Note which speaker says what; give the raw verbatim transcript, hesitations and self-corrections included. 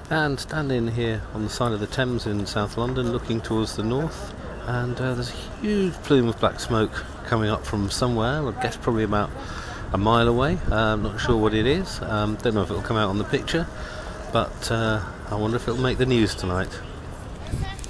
Speaker 1: And standing here on the side of the Thames in South London looking towards the north, and uh, there's a huge plume of black smoke coming up from somewhere. I guess probably about a mile away. uh, I'm not sure what it is. um, don't know if it'll come out on the picture, but uh, I wonder if it'll make the news tonight.